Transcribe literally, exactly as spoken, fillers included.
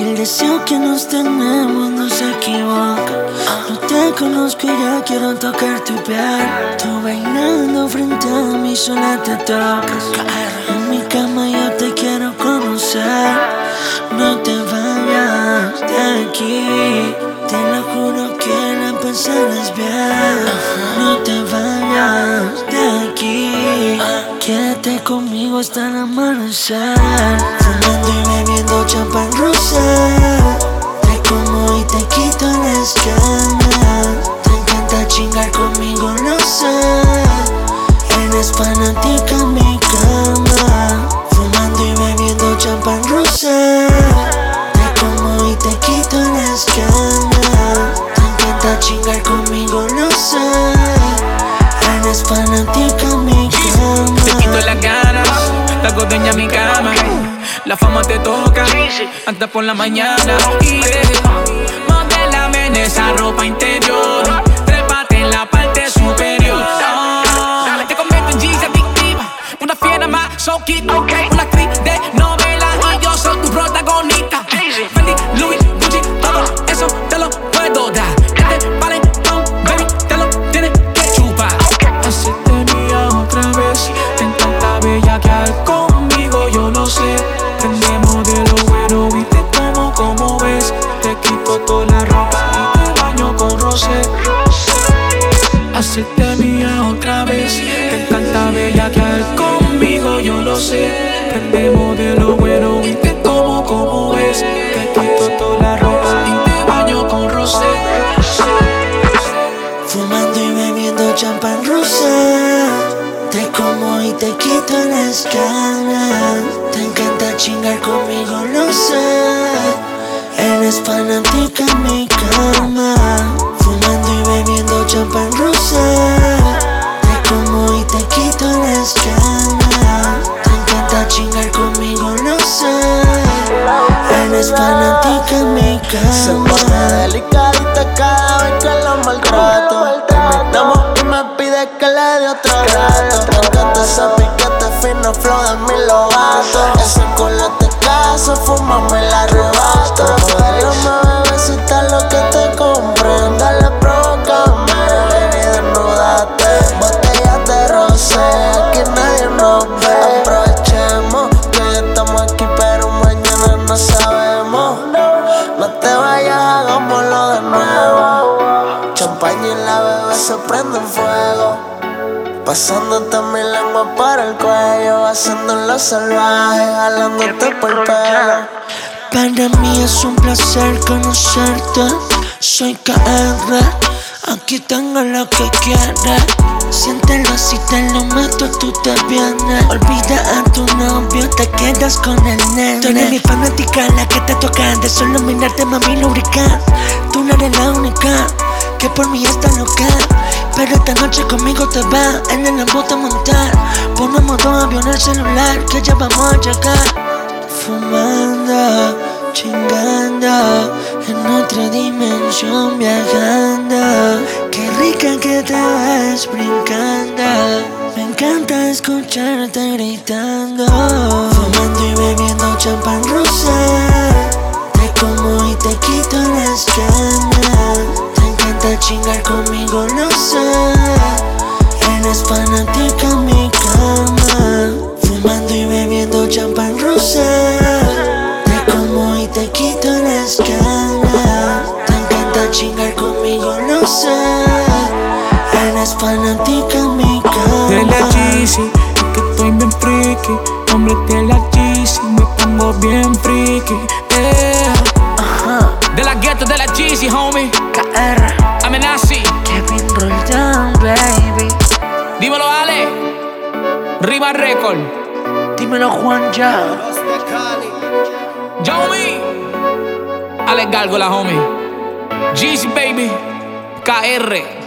El deseo que nos tenemos no se equivoca. No te conozco y ya quiero tocar tu piel. Tú bailando frente a mí sola te tocas. En mi cama yo te quiero conocer. No te vayas de aquí. Te lo juro que la pasarás bien. No te vayas de aquí. Quédate conmigo hasta el amanecer. Fumando y bebiendo champán rosa. Te como y te quito las ganas. Te encanta chingar conmigo, lo sé. Eres fanática en mi cama. Fumando y bebiendo champán rosa. Te como y te quito las ganas. Te encanta chingar conmigo, lo sé. Eres fanática en mi cama. Te quito las ganas, te hago dueña mi cama. La fama te toca, hasta por la mañana. Y modélame en esa ropa interior. Trépate en la parte superior. Oh, te convierto en G's adictiva. Una fiera más, so kid. Una actriz de novela y yo soy tu protagonista. Fendi, Louis, Gucci, todo eso te lo puedo dar. Este paletón, baby, te lo tienes que chupar. Hacerte mía otra vez. Te encanta bellaquear conmigo, yo lo sé. Prendemos de lo bueno y te tomo como ves. Te quito toda la ropa y te baño con rosé. Hacerte mía otra vez. Te encanta bellaquear conmigo, yo lo sé. Prendemos de lo bueno y te tomo como ves. Te quito toda la ropa y te baño con rosé. Fumando y bebiendo champán rosa. Te como y te quito las ganas. Te encanta chingar conmigo, lo sé. Eres fanática en mi cama. Fumando y bebiendo champán rosa. Te como y te quito las ganas. Te encanta chingar conmigo, lo sé. Eres fanática en mi cama. Se pone delicadita cada vez que la maltrato. Terminamos y me pide que le dé otro rato. Me encanta ese piquete fino, flow de mi lobato. Ese culo te caso, fumamos y la arrebato. Modélame, bebecita, lo que te compré. Dale, provócame, baby, desnúdate. Botellas de rosé, aquí nadie nos ve. Aprovechemos que ya estamos aquí, pero mañana no sabemos. No te vayas, hagámoslo de nuevo. Champaña y la bebé se prende en fuego. Pasándote mi lengua para el cuello. Haciéndolo salvaje, jalándote por el pelo. Para mí es un placer conocerte. Soy K R, aquí tengo lo que quieres. Siéntelo si te lo meto, tú te vienes. Olvida a tu novio, te quedas con el nene. Tú eres mi fanática, la que te toca. De solo mirarte, mami, lubricar. Tú no eres la única que por mí está loca. Pero esta noche conmigo te va en el bote a montar. Pon modo avión el celular, que ya vamos a llegar. Fumando, chingando, en otra dimensión viajando. Qué rica que te ves brincando. Me encanta escucharte gritando. Fumando y bebiendo champán rosa. Te como y te quito las ganas. Te encanta chingar conmigo, lo sé. Eres fanática en mi cama. Fumando y bebiendo champán rosa. Te como y te quito las ganas. Te encanta chingar conmigo, lo sé. Eres fanática en mi cama. De la Yeezy, es que estoy bien friki. Hombre de la Yeezy, me pongo bien friki. Yeah. Ajá. De la ghetto, de la Yeezy, homie. K R, Amenazi. Kevin Roldán, baby. Dímelo, Ale. Riva Record. Dímelo, Juan ya. Joey. Alex Gárgola, homie. Jeezy, baby. K R.